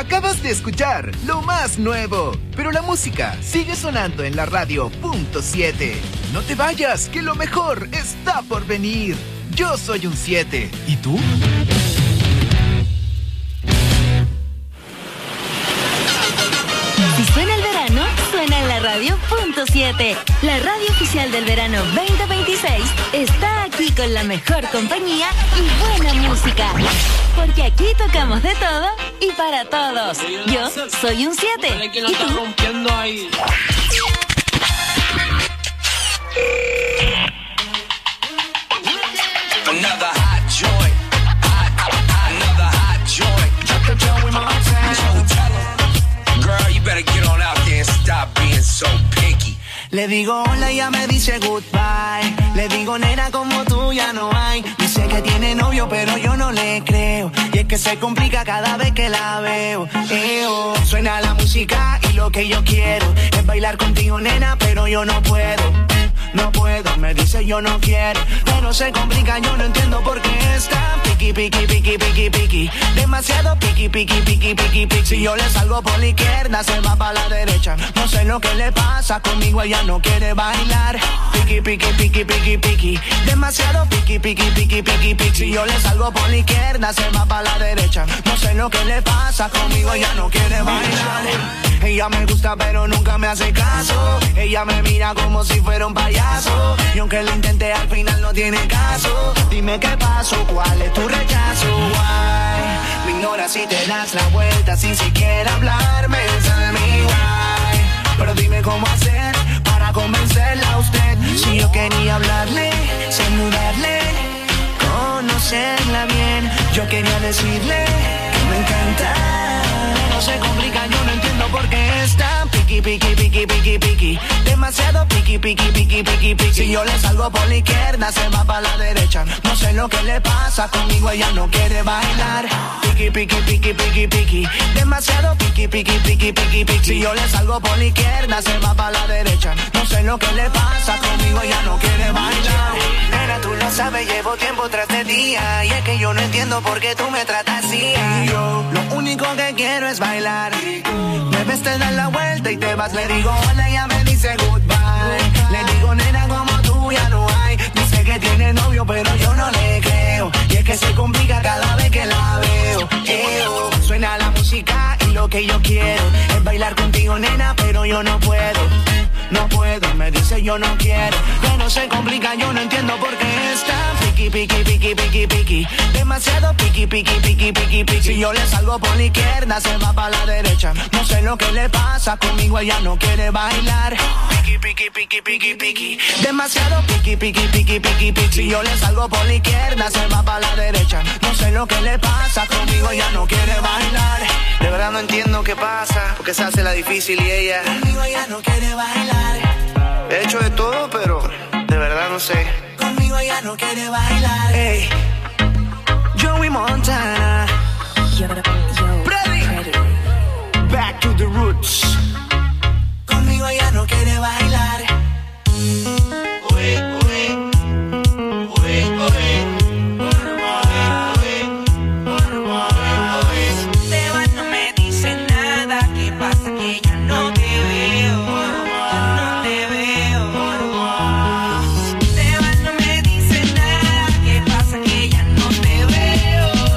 Acabas de escuchar lo más nuevo, pero la música sigue sonando en la radio .7. No te vayas, que lo mejor está por venir. Yo soy un 7. ¿Y tú? Si suena el verano, suena en la radio .7. La radio oficial del verano 2026 está aquí con la mejor compañía y buena música. Porque aquí tocamos de todo y para todos. Yo soy un 7. ¿Y tú? Another hot joint. Another hot joint. Joey Montana. Girl, you better get on out there and stop being so picky. Le digo hola y ella me dice goodbye. Le digo nena como tú ya no hay. Dice que tiene novio pero yo no le creo. Y es que se complica cada vez que la veo. Suena la música y lo que yo quiero es bailar contigo nena pero yo no puedo. No puedo, me dice yo no quiero. Pero se complica, yo no entiendo por qué está piqui, piqui, piqui, piqui, piqui. Demasiado piqui, piqui, piqui, piqui, piqui. Si yo le salgo por la izquierda, se va para la derecha. No sé lo que le pasa, conmigo ella no quiere bailar. Piqui, piqui, piqui, piqui, piqui. Demasiado piqui, piqui, piqui, piqui, piqui. Si yo le salgo por la izquierda, se va para la derecha. No sé lo que le pasa, conmigo ella no quiere bailar. Ella me gusta pero nunca me hace caso. Ella me mira como si fuera un payaso. Y aunque lo intenté al final no tiene caso. Dime qué pasó, cuál es tu rechazo. Why? Me ignoras y te das la vuelta sin siquiera hablarme. Tell me why. Pero dime cómo hacer para convencerla a usted. Si yo quería hablarle, saludarle, conocerla bien. Yo quería decirle que me encanta. No se complica, yo no entiendo por qué es tan piqui, piqui, piqui, piqui, piqui. Demasiado piqui, piqui, piqui, piqui, piqui. Si yo le salgo por la izquierda, se va para la derecha. No sé lo que le pasa, conmigo ella no quiere bailar. Piqui, piqui, piqui, piqui, piqui. Demasiado piqui, piqui, piqui, piqui, piqui. Si yo le salgo por la izquierda, se va para la derecha. No sé lo que le pasa, conmigo ella no quiere bailar. Nena, tú lo sabes, llevo tiempo tras de día. Y es que yo no entiendo por qué tú me tratas así. Y yo, lo único que quiero es bailar. Me ves, te das la vuelta y te vas. Le digo hola, ella me dice goodbye. Le digo nena como tú ya no hay. Dice que tiene novio pero yo no le creo. Y es que se complica cada vez que la veo. Suena la música y lo que yo quiero es bailar contigo nena pero yo no puedo. No puedo, me dice yo no quiero. Pero se complica, yo no entiendo por qué está piqui, piqui, piqui, piqui, piqui. Demasiado piqui, piqui, piqui, piqui, piqui. Si yo le salgo por la izquierda, se va para la derecha. No sé lo que le pasa, conmigo ella no quiere bailar. Piqui, piqui, piqui, piqui, piqui. Demasiado piqui, piqui, piqui, piqui, piqui. Si yo le salgo por la izquierda, se va para la derecha. No sé lo que le pasa, conmigo ella no quiere bailar. De verdad no entiendo qué pasa, porque se hace la difícil y ella conmigo ella no quiere bailar. He hecho de todo, pero de verdad no sé. Conmigo ella no quiere bailar. Hey, Joey Montana. Freddy. Back to the roots. Conmigo ella no quiere bailar. Uy, uy. Uy, uy. Esteban no me dice nada. ¿Qué pasa? Que ya no te veo. Esteban no me dice nada. ¿Qué pasa? Que ya no te veo.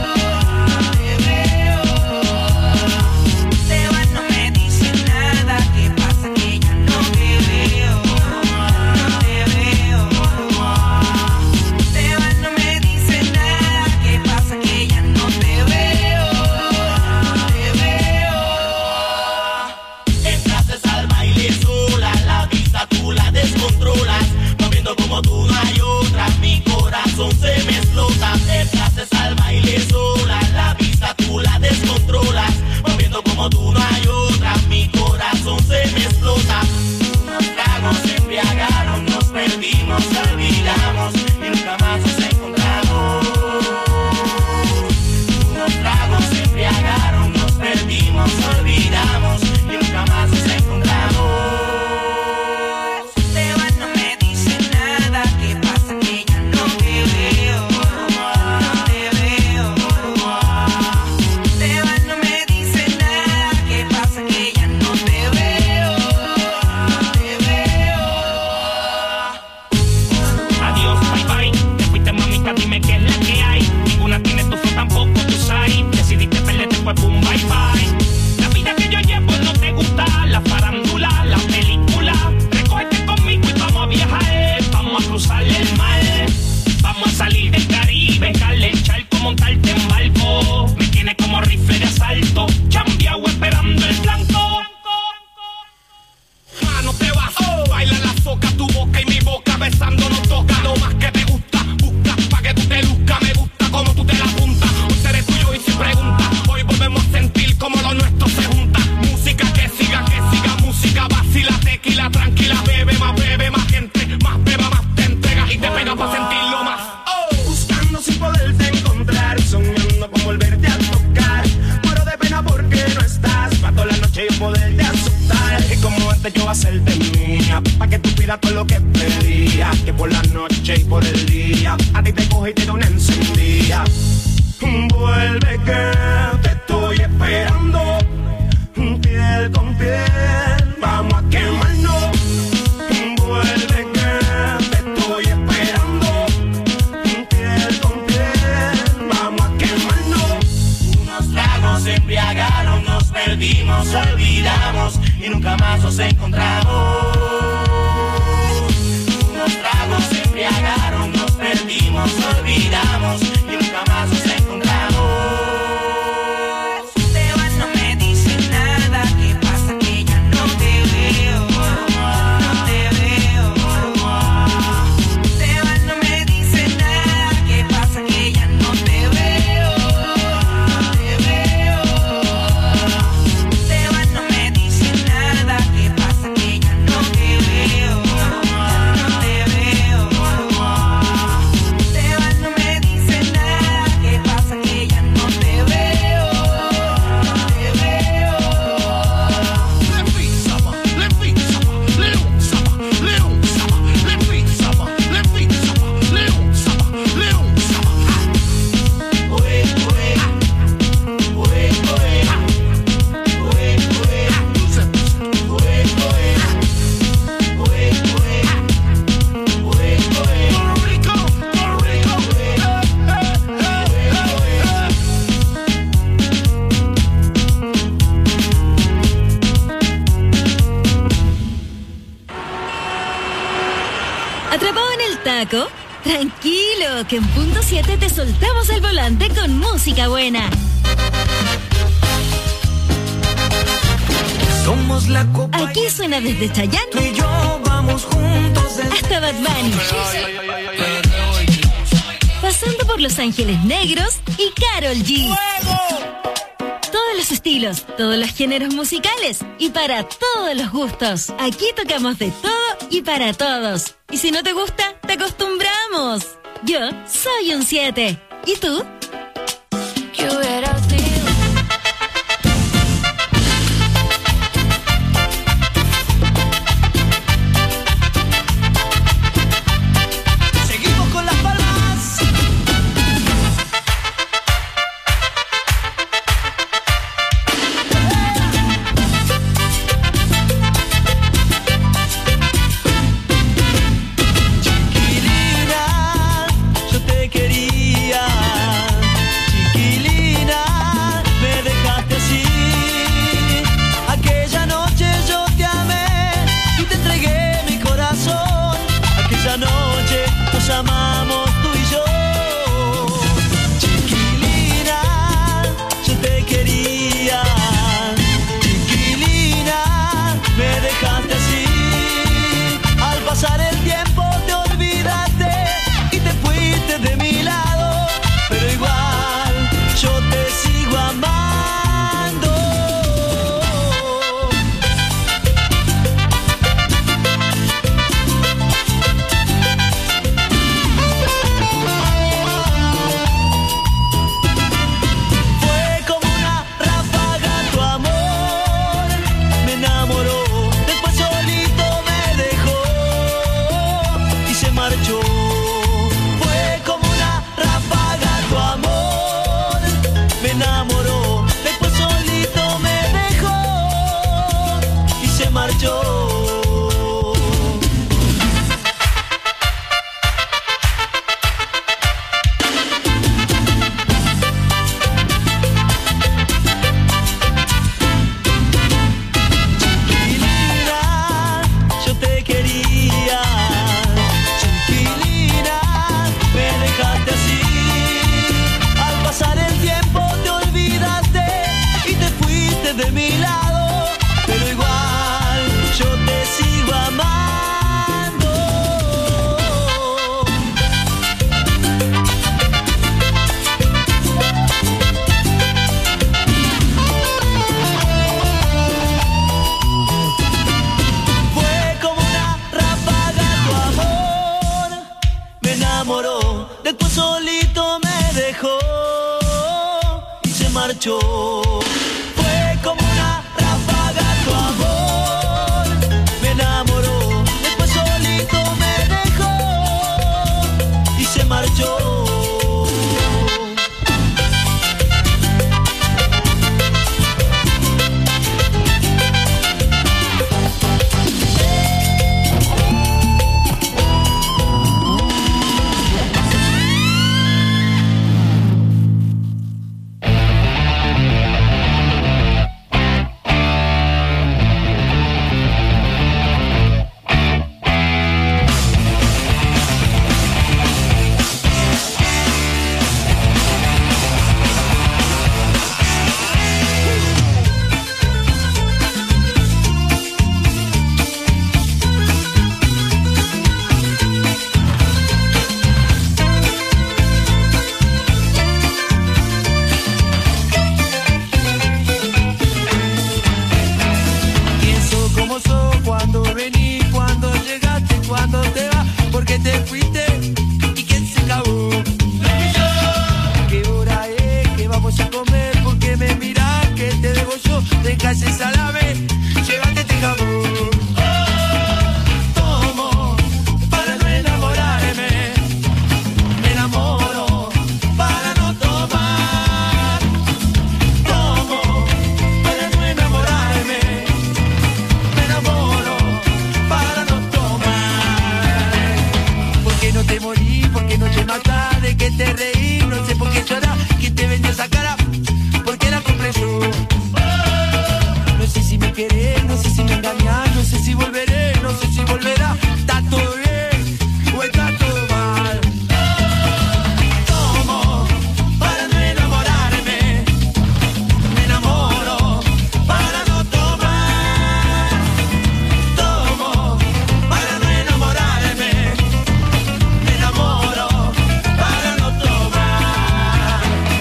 suerte yo hacerte mía, pa' que tú pidas todo lo que pedía, que por la noche y por el día a ti te coge y te da una encendida. Vuelve que te estoy esperando, piel con piel, vamos a quemarnos. Vuelve que te estoy esperando, piel con piel, vamos a quemarnos. Unos tragos se embriagaron, nos perdimos, olvidamos y nunca más nos encontramos. Unos tragos se embriagaron, nos perdimos, olvidamos y nunca más nos encontramos. Te vas, no me dices nada, ¿qué pasa? Que ya no te veo, no te veo. Te vas, no me dices nada, ¿qué pasa? Que ya no te veo, no te veo. Te vas, no me dices nada, ¿qué pasa? Que ya no te veo, no te veo. Te vas, no me dices nada, ¿qué pasa? Que ya no te veo, no te veo. ¿Atrapado en el taco? Tranquilo, que en punto 7 te soltamos el volante con música buena. Somos la copa. Aquí suena desde Chayanne Tú y yo vamos juntos hasta Bad Bunny, pasando por Los Ángeles Negros y Karol G. Todos los estilos, todos los géneros musicales y para todos los gustos. Aquí tocamos de todo y para todos. Y si no te gusta, te acostumbramos. Yo soy un 7. ¿Y tú? ¿Qué hubiera sido? Seguimos con las palmas. Chiquilina, yo te quería. Chiquilina, me dejaste así. Aquella noche yo te amé y te entregué mi corazón. Aquella noche nos amamos tú y yo. Chiquilina, yo te quería. Chiquilina, me dejaste así. Al pasar el tiempo te olvidaste y te fuiste de mi lado, pero igual yo te sigo amando. Fue como una ráfaga tu amor, me enamoró, después solito me dejó y se marchó. Fue como una ráfaga tu amor, me enamoró, después solito me dejó y se marchó. Chiquilina, yo te quería. Chiquilina, me dejaste así. Al pasar el tiempo te olvidaste y te fuiste de mi lado, pero igual yo te sigo amando. Fue como una ráfaga tu amor, me enamoró, después solito me dejó y se marchó. Fue como una ráfaga tu amor, te fuiste y quién se acabó. ¿Qué hora es? ¿Qué vamos a comer? ¿Por qué me mirás? ¿Qué te debo yo? Deja ese salame, llévate este jamón. Tomo para no enamorarme, me enamoro para no tomar. Tomo para no enamorarme, me enamoro para no tomar. ¿Por qué no te morí? ¿Por qué no te matás? ¿De qué te reí? No sé por qué llorás. ¿Quién te vendió esa cara? ¿Por qué la compré yo? No sé si me querés, no sé si me engañás, no sé si volveré, no sé si volverá. ¿Está todo bien o está todo mal? Tomo para no enamorarme, me enamoro para no tomar. Tomo para no enamorarme, me enamoro para no tomar.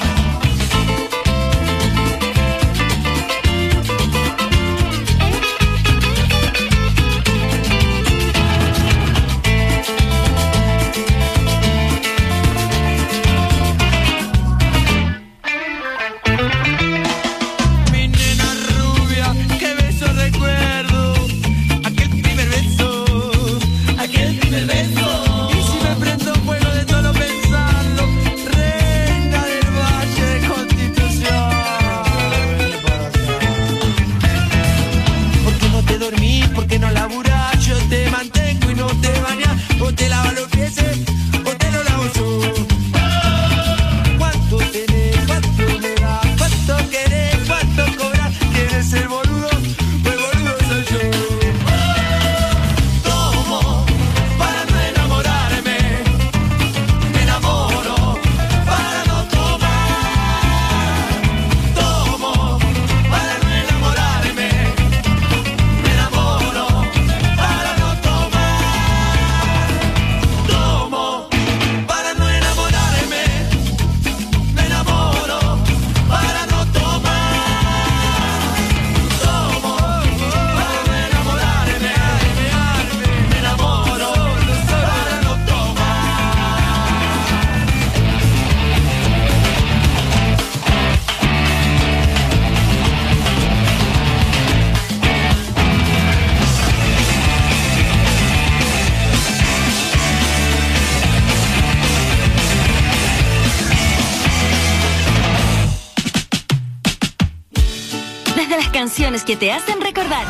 Mi nena rubia, qué beso recuerdo. Aquel primer beso, aquel primer beso. Y si me prendo fuego de solo pensarlo, reina del Valle de Constitución. ¿Por qué no te dormís? ¿Por qué no laburás? Yo te mantengo y no te bañas. O te lavas los pies o te lo lavo yo. ¿Cuánto tenés? ¿Cuánto me das? ¿Cuánto querés? ¿Cuánto cobras? ¿Quieres ser boludo? Pues boludo soy yo. Tomo para no enamorarme, me enamoro para no tomar. Tomo para no enamorarme, me enamoro para no tomar. Tomo para no enamorarme, me enamoro para no tomar. Tomo para no enamorarme, me enamoro para no tomar. Desde las canciones que te hacen recordar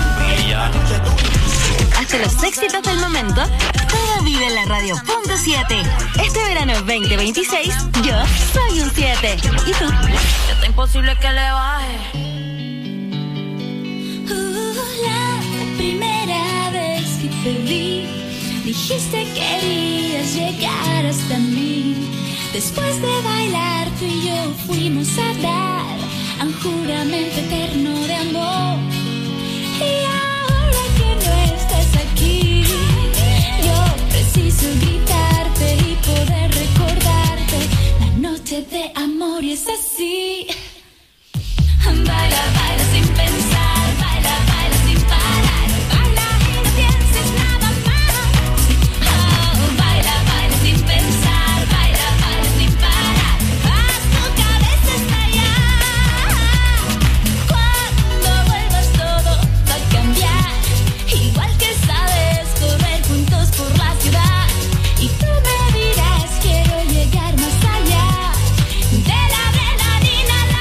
hasta los éxitos del momento, todo vive en la radio.7. Este verano 2026, yo soy un 7. ¿Y tú? Está imposible que le baje. La primera vez que te vi, dijiste que querías llegar hasta mí. Después de bailar, tú y yo fuimos a dar a un juramento eterno de amor. Y ahora que no estás aquí, yo preciso gritarte y poder recordarte la noche de amor, y es así. Baila, baila sin pensar, baila, baila sin parar, baila y no pienses nada más. Oh, baila, baila sin pensar, baila, baila sin parar, haz tu cabeza estallar. Cuando vuelvas todo va a cambiar, igual que sabes correr juntos por la ciudad. Y tú me dirás, quiero llegar más allá de la adrenalina.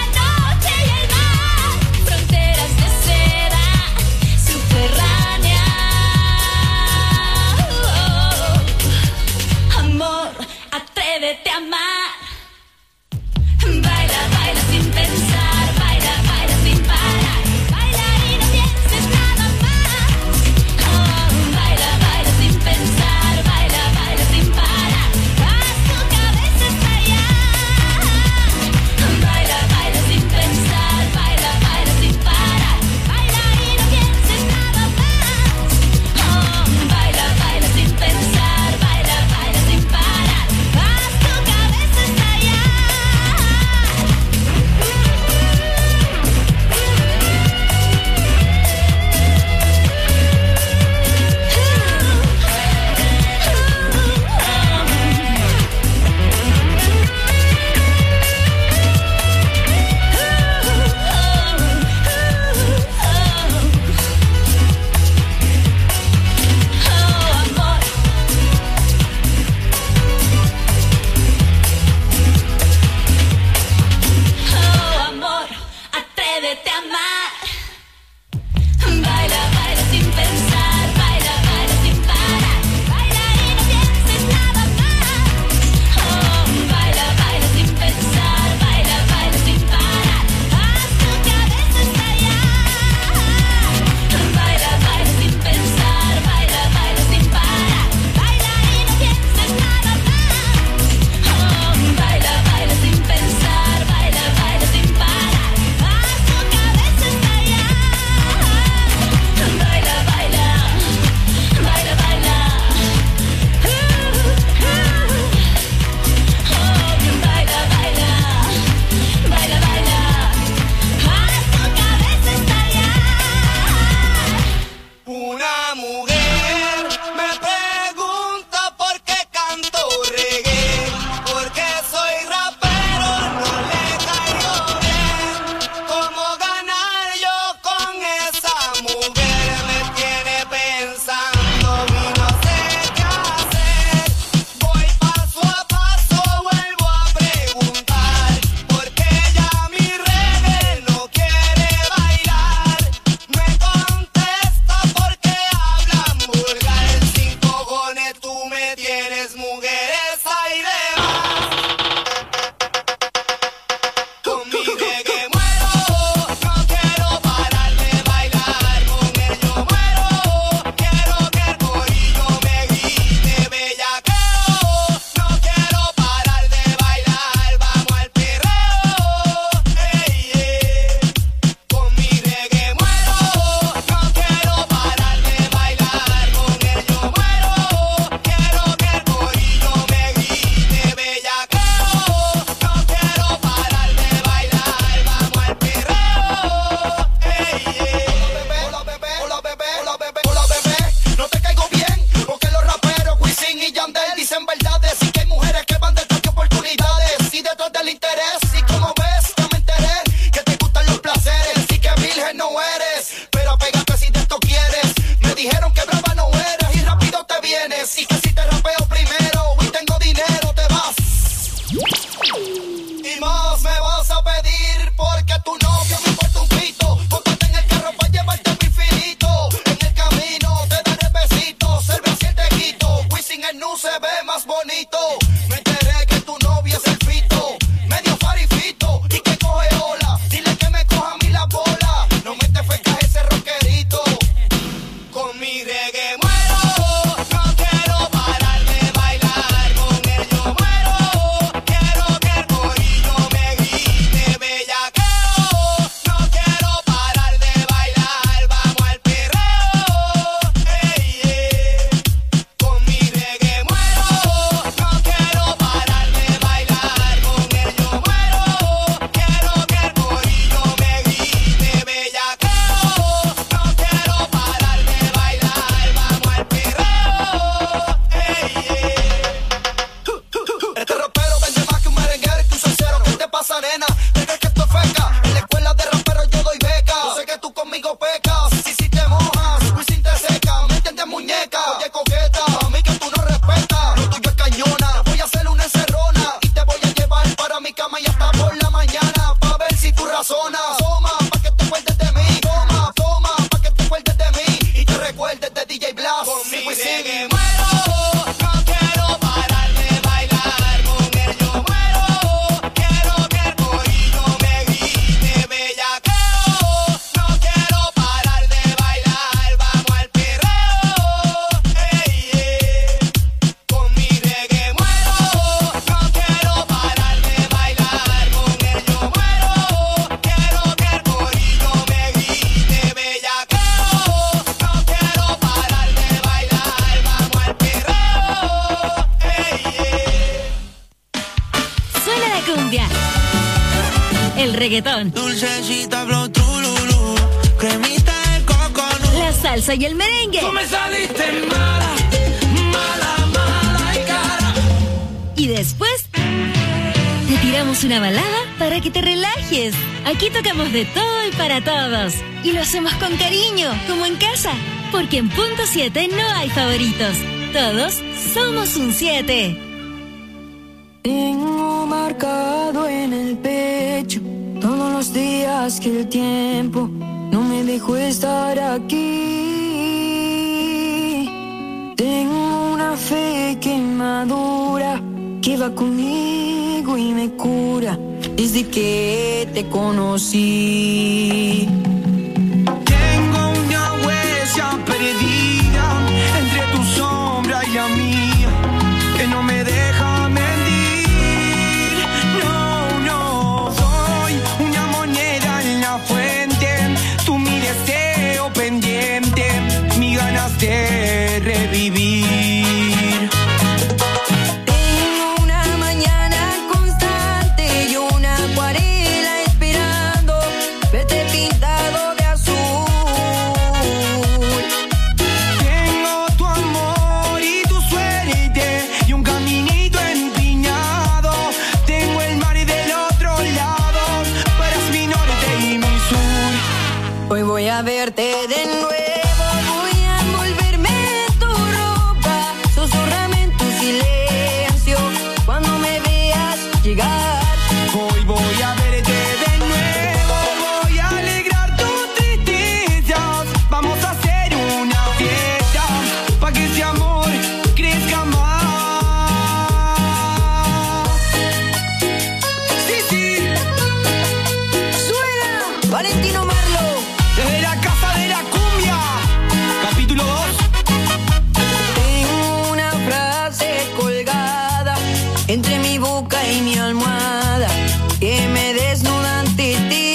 la zona. Toma, pa' que te acuerdes de mí. Toma, toma, pa' que te acuerdes de mí. Y te recuerdes de DJ Blast. Conmigo y sigue. Muero, no quiero parar de bailar. Con él yo muero. Quiero que el corillo me grite bellaqueo. No quiero parar de bailar. Vamos al perreo. Con mi reggae muero. No quiero parar de bailar. Con él yo muero. Quiero que el corillo me grite bellaqueo. No quiero parar de bailar. Vamos al perreo. Suena la cumbia, el reggaetón, Dulcecita, flow, trululú, cremita de coconut. la salsa y el merengue. Tú me saliste mala, mala, mala y cara. Y después te tiramos una balada para que te relajes. Aquí tocamos de todo y para todos. Y lo hacemos con cariño, como en casa. Porque en Punto 7 no hay favoritos. Todos somos un 7. Tengo marcado en el pecho todos los días que el tiempo no me dejó estar aquí. Tengo una fe que madura, que va conmigo y me cura desde que te conocí. Tengo una huella perdida entre tu sombra y la mía, que no me deja mentir. No, no, soy una moneda en la fuente, tú mi deseo pendiente, mis ganas de revivir. Tengo una mañana constante y una acuarela esperando verte pintado de azul. Tengo tu amor y tu suerte y un caminito empinado. Tengo el mar del otro lado, tú eres mi norte y mi sur. Hoy voy a verte de nuevo, voy a envolverme en tu ropa, susurrame en tu silencio cuando me veas llegar. Hoy voy a verte de nuevo, voy a alegrar tus tristezas. Vamos a hacer una fiesta pa' que ese amor crezca más. Sí, sí, Suena Valentino Marlo. desde la casa de la cumbia, capítulo 2. Tengo una frase colgada entre mi boca y mi almohada que me desnuda ante ti.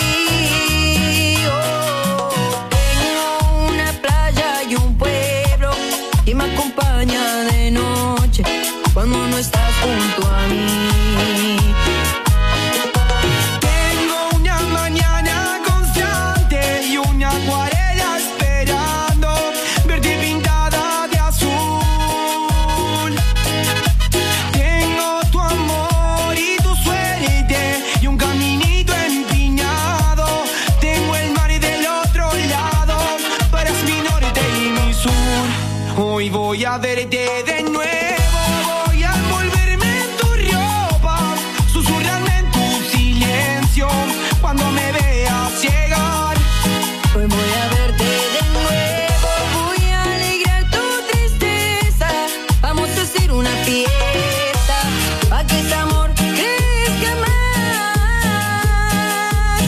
Oh, tengo una playa y un pueblo que me acompaña de noche cuando no estás junto a mí. Tengo una mañana constante y una acuarela esperando verte pintada de azul. Tengo tu amor y tu suerte y un caminito empinado. Tengo el mar del otro lado, tú eres mi norte y mi sur. Hoy voy a verte de nuevo, voy a envolverme en tu ropa, susurrarme en tu silencio cuando me veas llegar. Hoy voy a verte de nuevo, voy a alegrar tu tristeza. Vamos a hacer una fiesta pa' que este amor crezca más.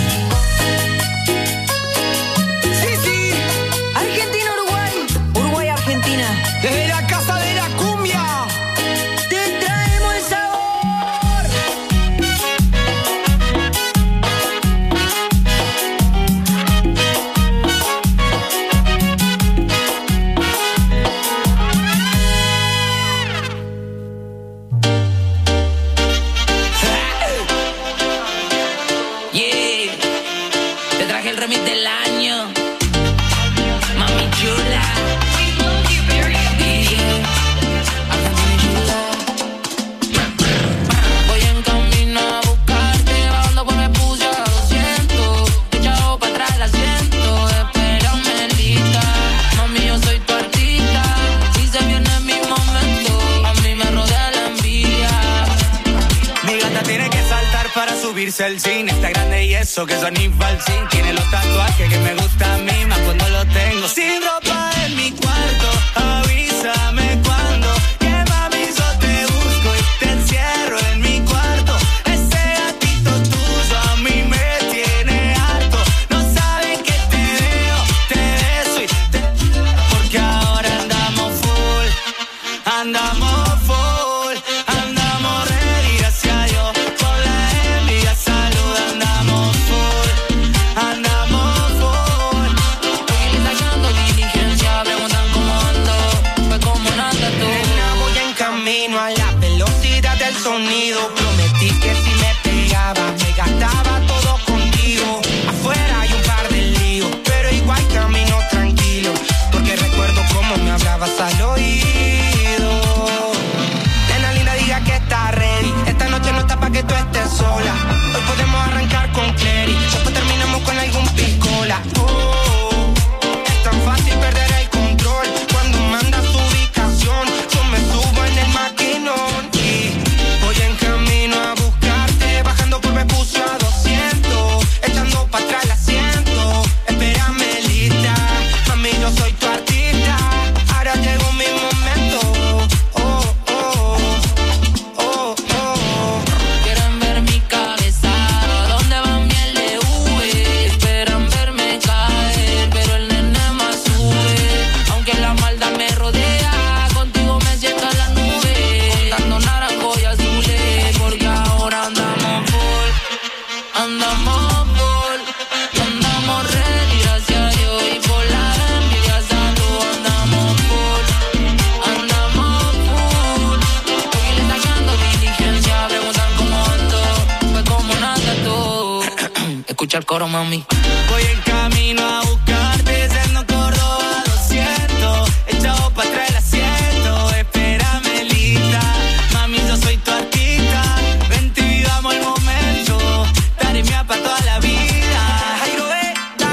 Sí, sí, Argentina, Uruguay, Uruguay, Argentina. desde la casa de la cumbia. Te traemos el sabor. Yeah, te traje el remix del año, mami chula. Voy en camino a buscarte, bajando pues me puse a 200. Echado para atrás el asiento, espérame lista. Mami, yo soy tu artista, si se viene mi momento, a mí me rodea la envidia. Mi gata tiene que saltar para subirse es el cine, está grande y eso que son infalsín. Tiene los tatuajes que me gustan a mí, más cuando lo tengo sin ropa en mi cuarto. Avísame cuando, que mami yo te busco y te encierro en mi cuarto. Ese gatito tuyo a mí me tiene harto. No saben que te veo, te beso y te... Porque ahora andamos full, andamos full, andamos ready, gracias a Dios. Por la envidia, salud, andamos full, andamos full. Estoy sacando diligencia, preguntan cómo ando, pues cómo no andas tú. Nena, voy en camino a la velocidad del sonido. Prometí que si me pegaba, me gastaba todo contigo. Afuera hay un par de líos, pero igual camino tranquilo, porque recuerdo cómo me hablabas al oído. Nena linda, diga que está ready. Esta noche no está pa' que tú estés sola. Hoy podemos arrancar con Clary, después terminamos con algún piscola. Oh, es tan fácil perder el control cuando mandas tu ubicación. Yo me subo en el maquinón y voy en camino a buscarte. Bajando por Vespucio a 200, echando pa' atrás el asiento. Espérame lista, mami, yo soy tu artista. Ahora llegó mi momento. Oh, oh, oh, oh. Quieren ver mi cabeza, ¿dónde va mi LV? Esperan verme caer, pero el nene más sube. Aunque la maldad me rodea, contigo me siento en la nube. Dando naranjo y azules, porque ahora andamos full, andamos full, andamos ready, gracias a Dios. Y por la envidia, salud, andamos full, andamos full. Estoy sacando diligencia, preguntan cómo ando, pues cómo no andas tú. Escucha el coro, mami. Voy en camino a buscarte, siendo Córdoba 200, echado pa' atrás el asiento. Espérame lista, mami, yo soy tu artista. Vente y vivamos el momento, daré mía pa' toda la vida. Jairo Veta,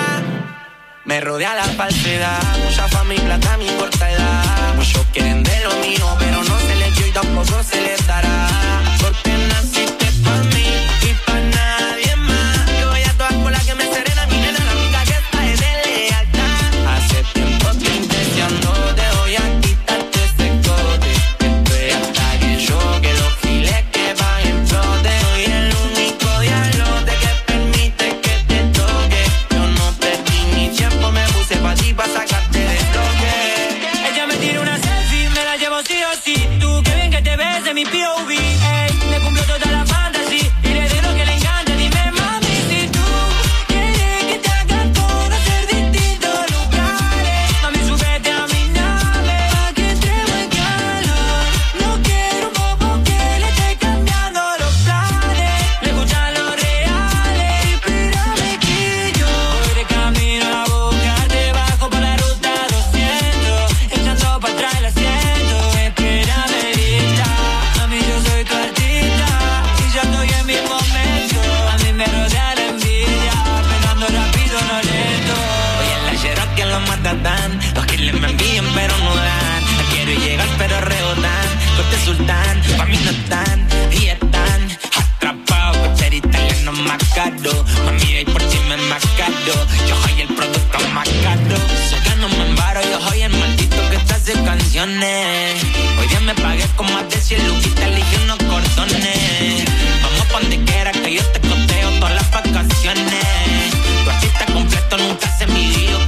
me rodea la falsedad. Mucha fama y plata, me importa edad. Muchos quieren de lo mío, pero no se les dio y tampoco se les dará. Porque naciste pa' mí y pa' nadie más. Yo voy a todas por la que me serena, mi nena, la única que está es de lealtad. Hace tiempo estoy intencionando, te voy a quitarte ese cote. Estoy hasta que choque los giles que van en flote. Soy el único diablote que permite que te toque. Yo no perdí mi tiempo, me puse pa' ti pa' sacarte de bloque. Ella me tira una selfie, me la llevo sí o sí. Tú, qué bien que te ves de mi POV. Ey, le cumplió toda la fantasy y le di lo que le encanta. Dime, mami, si tú quieres que te haga conocer distintos lugares. Mami, súbete a mi nave pa' que entremos en calor. No quiero un bobo que le esté cambiando los planes. Le gustan los reales. Espérame que yo voy de camino a buscarte. Bajo por la ruta 200, echando pa' atrás el asiento. Espérame lista, mami, yo soy tu artista y ya estoy en mi momento. A mí me rodea la envidia, pegando rápido, no lento. Hoy en la Cherokee los matan, los que me envían pero no dan. No quiero llegar pero rebotan. Corte sultán, pa' mí no están y están atrapados. Ser italiano más caro, mami, y por ti me más caro. Yo soy el producto más caro. Sé que no me embaro, yo soy el maldito que te hace canciones. Hoy día me pagué con más de 100 luquitas, elegí unos cordones. Vamos pa' donde quiera que yo te coteo todas las vacaciones. Tu artista completo nunca se midió.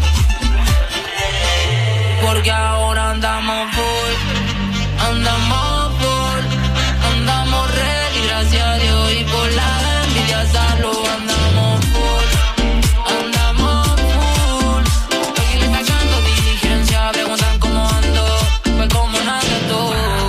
Porque ahora andamos full, andamos full, andamos ready, gracias a Dios. Y por la envidia, salud, andamos full, andamos full. Estoy sacando diligencia, preguntan cómo ando, pues cómo no andas tú.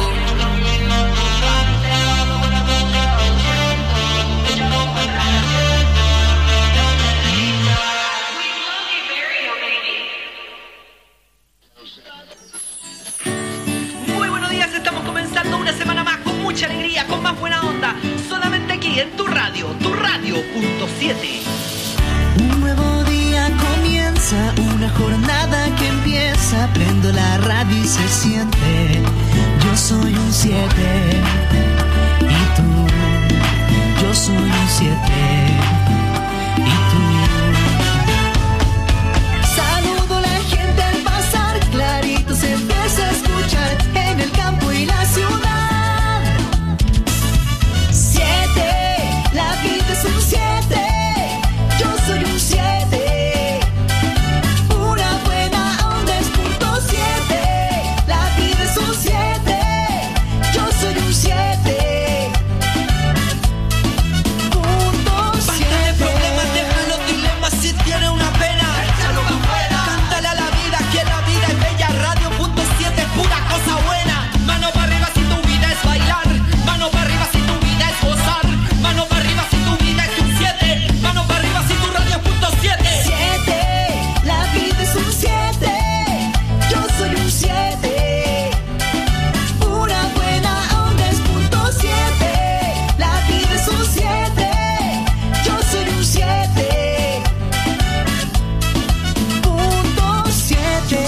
Muy buenos días, estamos comenzando una semana más con mucha alegría, con más buena onda, solamente aquí en tu radio.7. Un nuevo día comienza, una jornada que empieza, prendo la radio y se siente, yo soy un 7 y tú, yo soy soy un 7 y tú. Saludo a la gente al pasar, clarito se empieza a escuchar en el campo y la ciudad. 7, la vida es un 7, yo soy un 7. Una buena onda es punto 7, la vida es un 7, yo soy un 7. Punto 7. Basta de problemas, deja los dilemas si tiene una pena. Échalo para afuera. Cántale a la vida que la vida es bella. Radio punto 7 es pura cosa buena. Mano para arriba si tu vida es bailar. Mano para arriba si tu vida es gozar. Mano para arriba si tu vida es un 7. Mano para arriba si tu radio es punto 7. 7, la vida es un 7, yo soy un 7. Una buena onda es punto 7, la vida es un 7, yo soy un 7. Punto 7.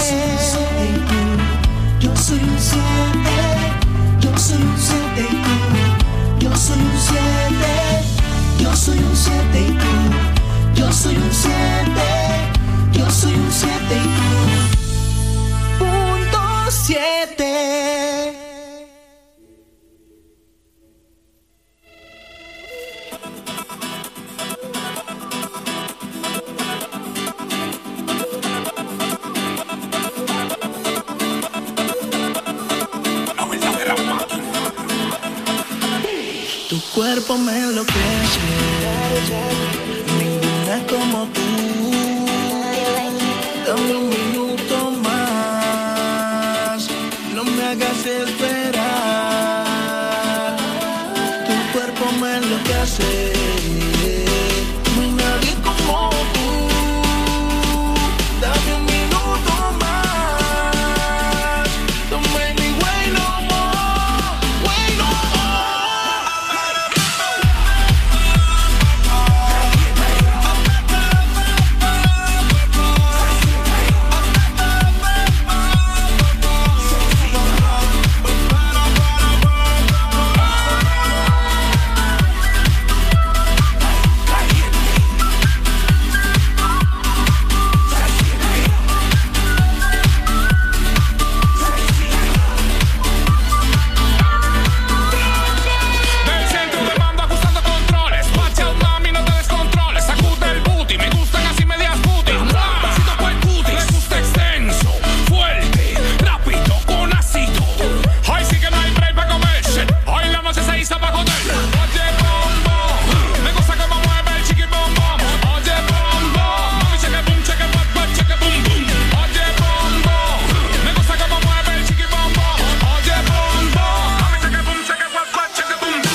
Yo soy un 7, yo soy un 7 y tú. Yo soy un 7, yo soy un 7 y tú. Yo soy un 7, yo soy un 7 y tú. Punto 7. Tu cuerpo me enloquece, ninguna como tú. Dame un minuto más, no me hagas esperar. Tu cuerpo me enloquece, no hay nadie como tú. Dame un minuto más, don't make me wait no more, wait no Del centro de mando acusando controles. Watch out, mami, no te descontroles. Sacude el booty, me gustan así medias booty. Besito por el cutis, me gusta extenso, fuerte, rápido, con ácido. Hoy sí que no hay break para comerse. Hoy la noche se hizo para joder. Oye, bombón, me gusta cómo mueve el chiqui bombón. Oye, bombón, mami, cheque boom, cheque what, what, cheque boom, boom. Oye, bombón, me gusta cómo mueve el chiqui bombón. Oye, bombón, mami, cheque boom, cheque what, what, cheque boom, boom.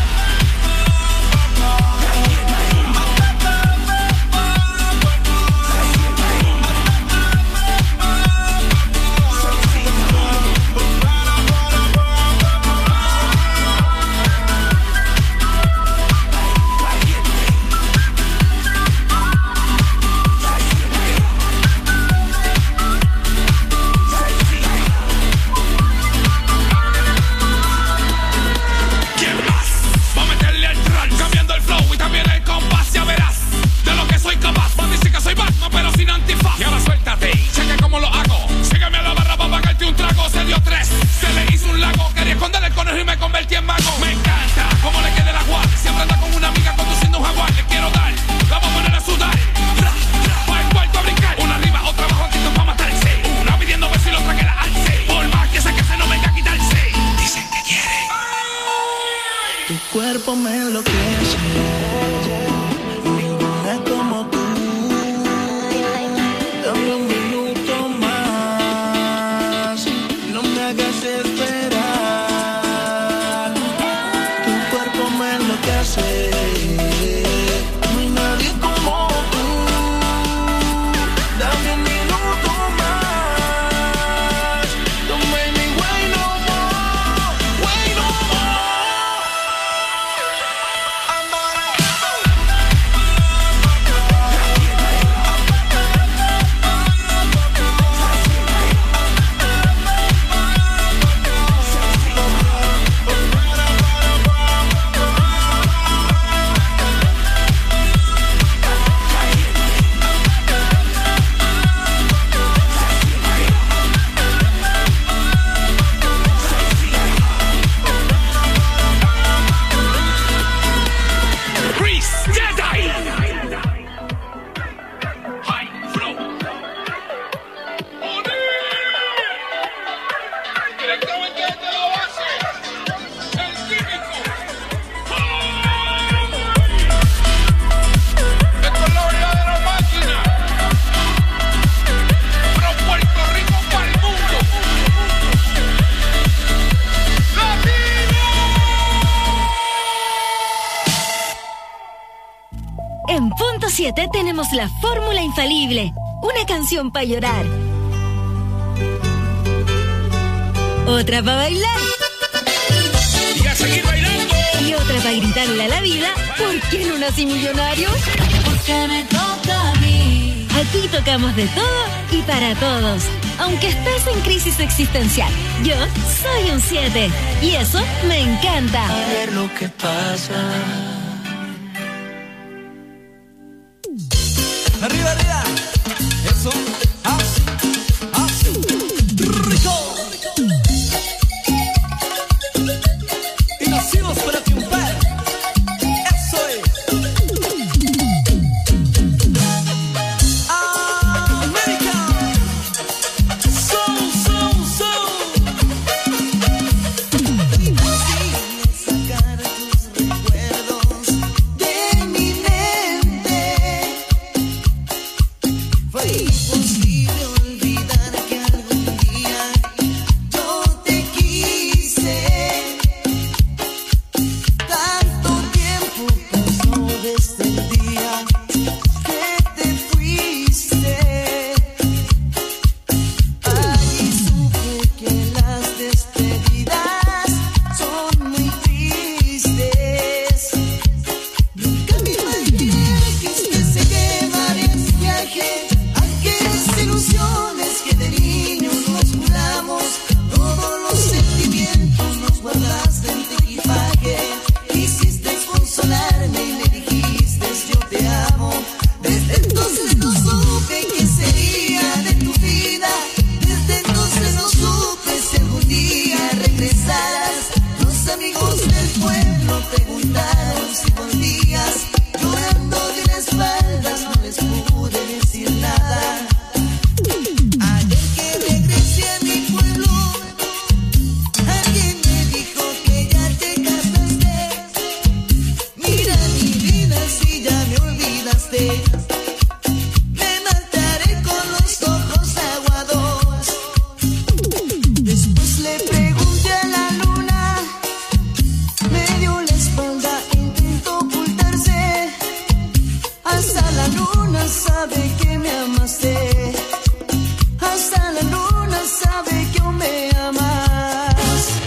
¿Quién más? Va a meterle al tron, cambiando el flow y también el compás, ya verás de lo que soy capaz. Va a decir que soy Batman, pero sin antifaz. Y ahora suéltate y cheque cómo lo hago. Sígueme a la barra para pagarte un trago. Se dio 3, se le hizo un lago. Quería esconder el conejo y me convertí en mago. Me encanta cómo le queda el agua. Siempre anda con una amiga conduciendo un jaguar. Le quiero dar, la vamos a poner a sudar. Va el cuarto a brincar. Una arriba, otra abajo, aquí para matarse. Una pidiendo beso y la otra que la alce. Por más que se no venga a quitarse. Dicen que quiere. Tu cuerpo me enloquece, ninguna como tú. Dame un minuto más, no me hagas esperar. Tu cuerpo me enloquece, no hay nadie como tú. Dame un minuto más, don't make me wait no more, wait no more. I'm gonna 7 tenemos la fórmula infalible. Una canción para llorar. Otra para bailar. Y a seguir bailando. Y otra para gritarle a la vida, ¿por qué no nací millonario? Porque me toca a mí. Aquí tocamos de todo y para todos. Aunque estés en crisis existencial, yo soy un 7. Y eso me encanta. A ver lo que pasa. Arriba, arriba. Eso. Así. Así. Rico. Y nacimos para triunfar. Eso es. América. Soul, soul, soul. Imposible sacar tus recuerdos de mi mente. Fue imposible olvidar que algún día yo te quise. Tanto tiempo pasó desde el día que te fuiste. Allí supe que las despedidas son muy tristes. Nunca me imaginé que se llevaría en viaje aquellas ilusiones que de niño nos juramos. Todos los sentimientos los guardaste en tu equipaje. Quisiste consolarme y me dijiste yo te amo. Desde entonces no supe qué sería de tu vida. Desde entonces no supe si algún día regresarás. Los amigos del pueblo preguntaron si volvías. Llorando de las espaldas no les pude decir nada. Ayer que regresé a mi pueblo, alguien me dijo que ya te casaste. Mira mi vida si ya me olvidaste. Me mataré con los ojos aguados. Después le pregunté a la luna, me dio la espalda, intentó ocultarse. Hasta la luna sabe que me amaste. Hasta la luna sabe que aún me amas.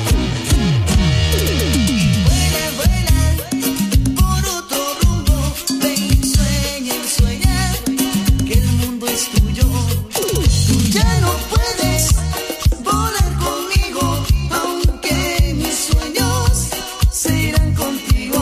Vuela, vuela por otro rumbo. Ve y sueña que el mundo es tuyo. Tú ya no puedes volar conmigo, aunque mis sueños se irán contigo.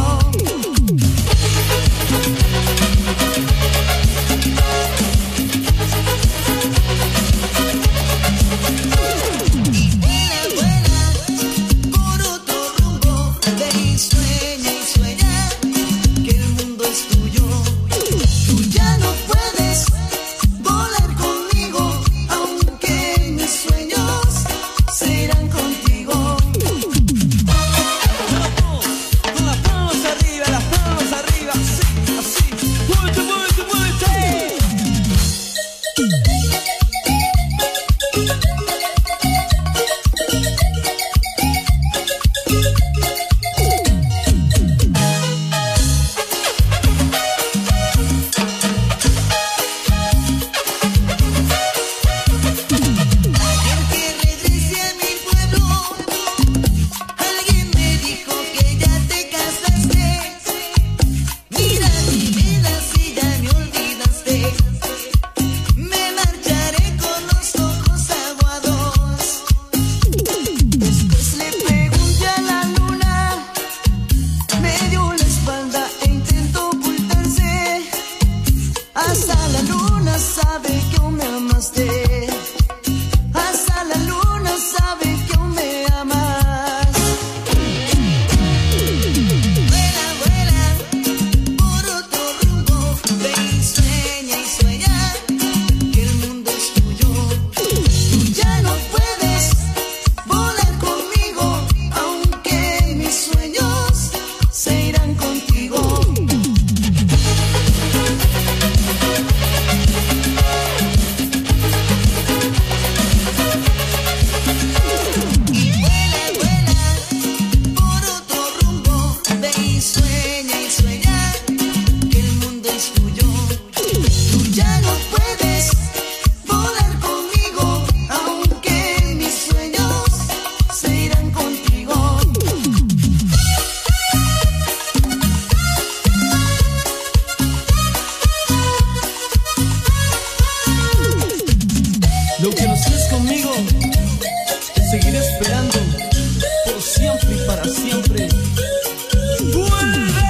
Lo que no estés conmigo, seguiré esperando por siempre y para siempre. ¡Vuelve!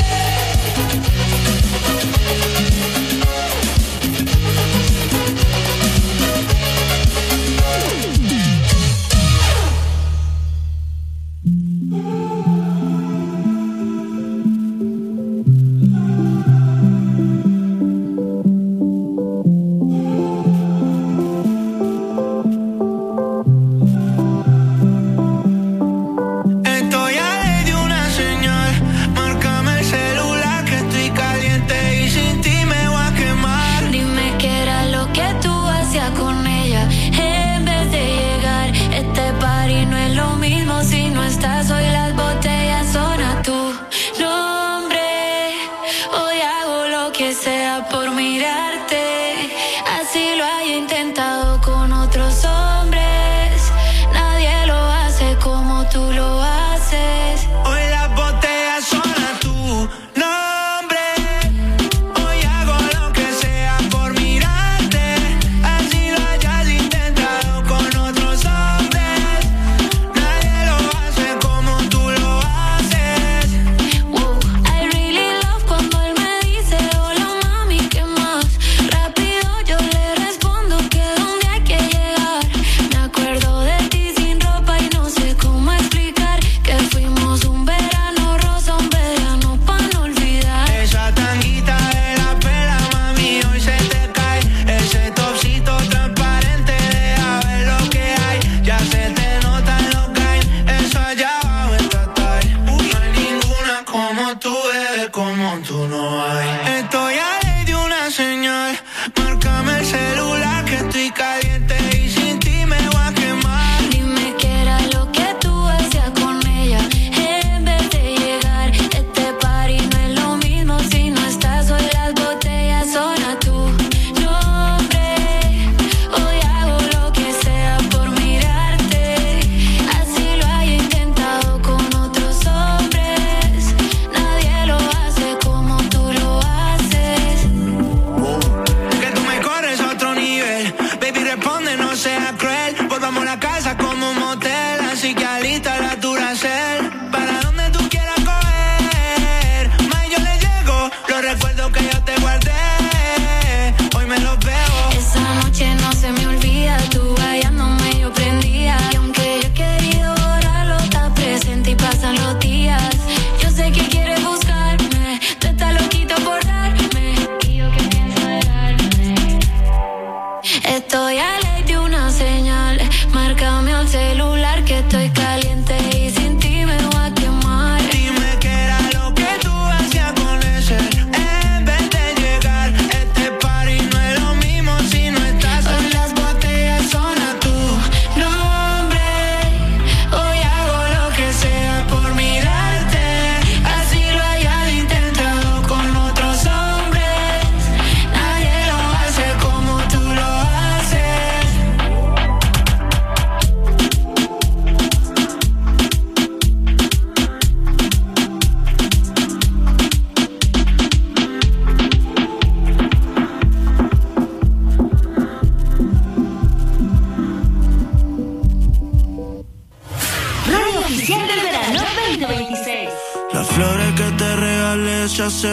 Se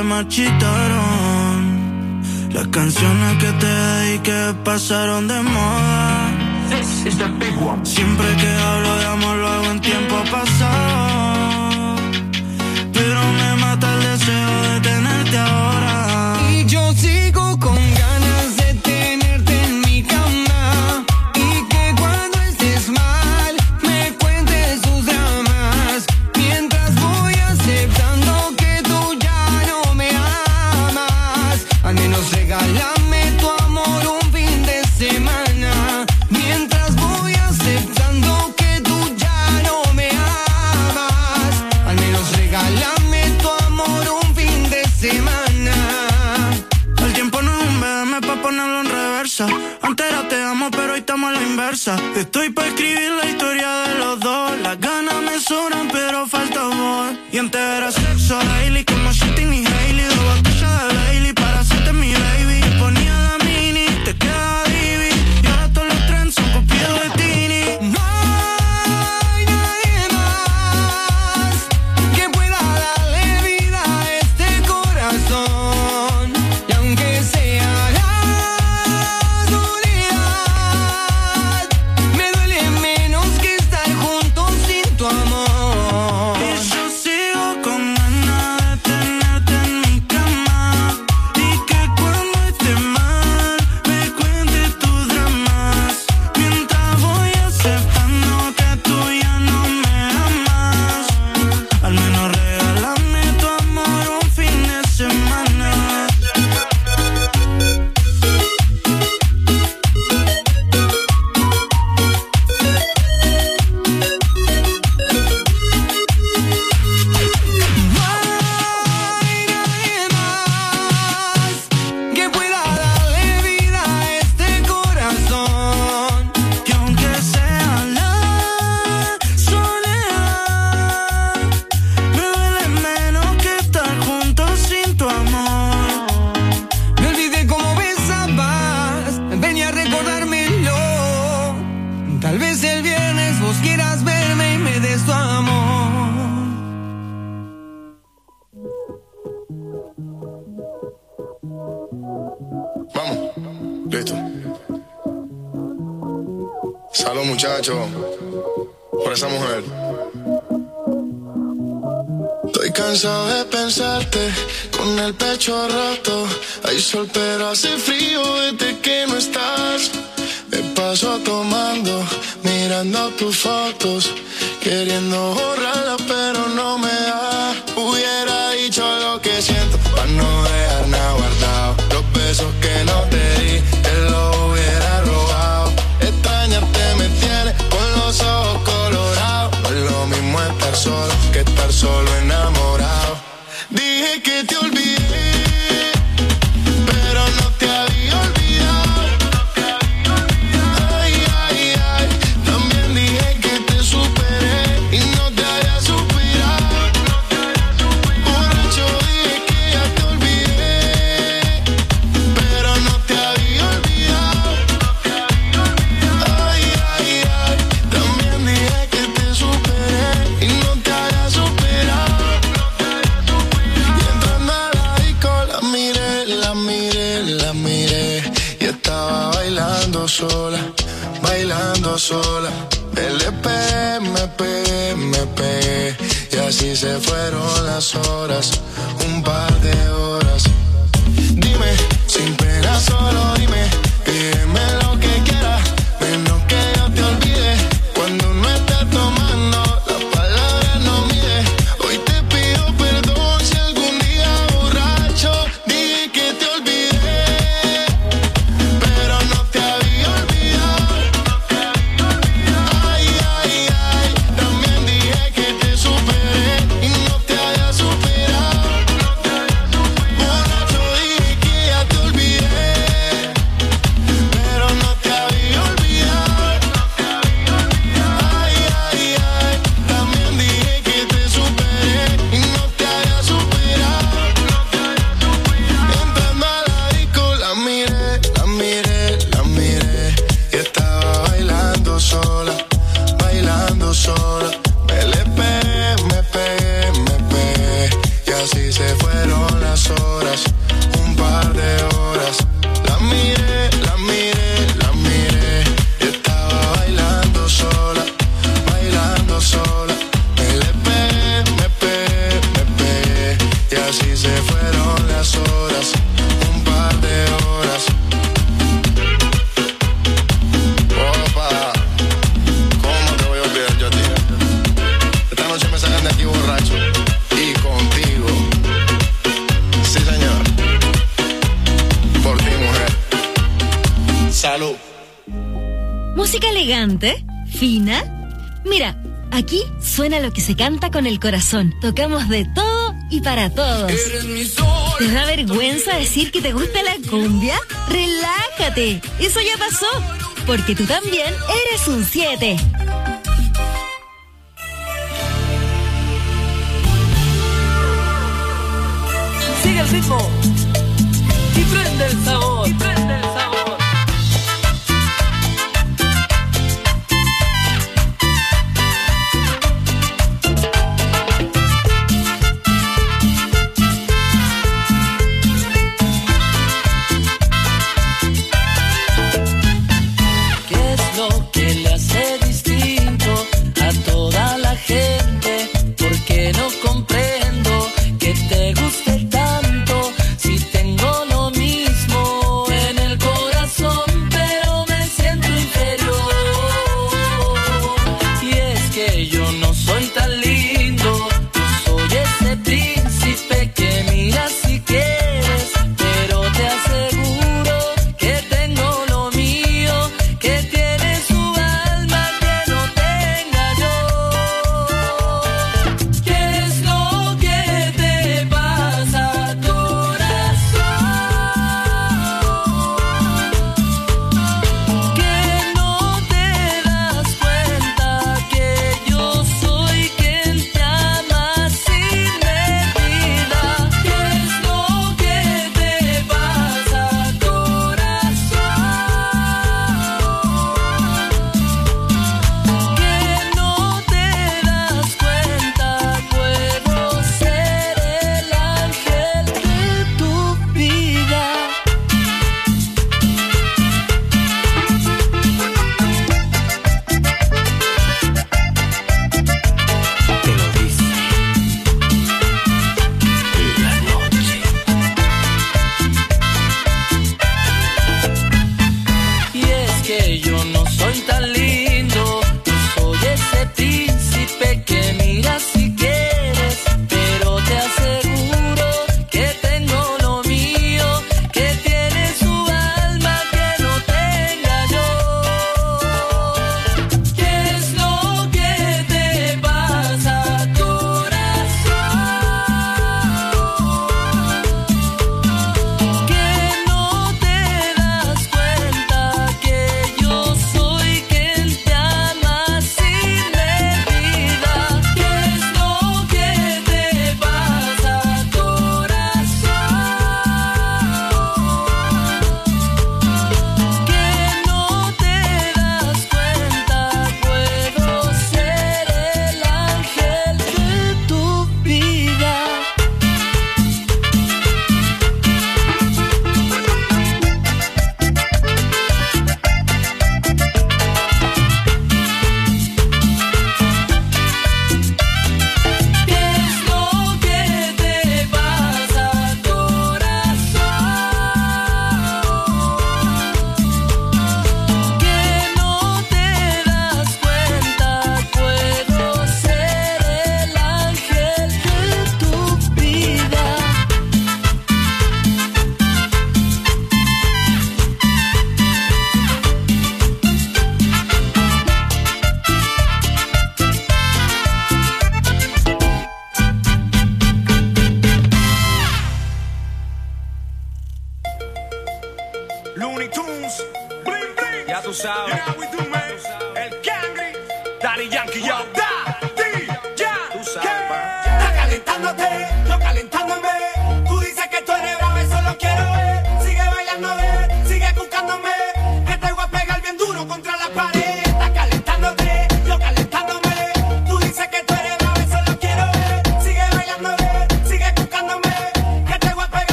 marchitaron. Las canciones que te dediqué pasaron de moda. Siempre que hablo de amor lo hago en tiempo pasado, pero me mata el deseo de tenerte ahora. Y yo sigo con ganas de tenerte en mi cama, y que cuando estés mal me cuentes tus dramas, mientras voy aceptando que tú ya no me amas. Al menos regálame tu amor un fin de semana, mientras voy aceptando que tú ya no me amas. Al menos regálame tu amor un fin de semana. El tiempo no es un BM pa' ponerlo en reversa. Antes era te amo, pero hoy estamos a la inversa. Estoy pa' escribir la historia de los dos. Las ganas me sobran, pero falta amor. Y antes era sexo daily, como Shitting y Hailey. 2 botellas de Bailey para hacerte mi baby. Ponía la mini, te queda Divi. Y ahora todos los Vamos, listo. Salud, muchachos, por esa mujer. Estoy cansado de pensarte con el pecho roto. Hay sol pero hace frío desde que no estás. Me paso tomando, mirando tus fotos, queriendo borrarlas pero no me da. Hubiera dicho lo que siento para no dejar nada guardado. Los besos que no te di, te los hubiera robado. Extrañarte me tiene con los ojos colorados. No es lo mismo estar solo que estar solo enamorado. Dije que te olvidé, pero no te había olvidado. Ay, ay, ay, también dije que te superé y no te había suspirado. Borracho dije que ya te olvidé, pero no te había olvidado. Ay, ay, ay, también dije que te superé y no te había superado. Y entrando a la disco la miré, la miré, la miré, y estaba bailando sola, bailando sola. LP, me pegué, y así se fueron las horas, un par de horas. Dime, sin pena solo dime, pídeme lo que quieras, menos que yo te olvide. Cuando no estés tomando, las palabras no mide. Hoy te pido perdón si algún día borracho dije que te olvidé, pero no te había olvidado. Ay, ay, ay, también dije que te superé y no te había superado. Borracho dije que ya te olvidé, pero no te había olvidado. Ay, ay, ay, también dije que te superé y no te había superado. Entrando a la disco la miré, la miré, la miré, y estaba bailando sola, bailando sola. Me pegué, y así se fueron las horas, un par de horas. La miré, la miré, la miré, y estaba bailando sola, bailando sola. Me pegué, y así se fueron las horas, un par de horas. Opa, ¿cómo te voy a olvidar yo a ti? Esta noche me sacan de aquí borracho y contigo. Sí, señor. Por ti, mujer. Salud. Música elegante, fina. Mira, aquí suena lo que se canta con el corazón. Tocamos de todo y para todos. ¿Te da vergüenza decir que te gusta la cumbia? Relájate, eso ya pasó, porque tú también eres un 7. Sigue el ritmo y prende el sabor. ¿Qué es lo que le hace distinto a toda la gente? Porque no comprendo que te guste tanto Looney Tunes, bling bling. Ya tú sabes. You know how we do, man. El Cangri, Daddy Yankee, yo. Daddy, ya. Tú sabes, pa. Está calentándote, yo calentándome. Tú dices que tú eres bravo, eso lo quiero ver. Sigue bailando, sigue buscándome. Que te voy a pegar bien duro contra la pared.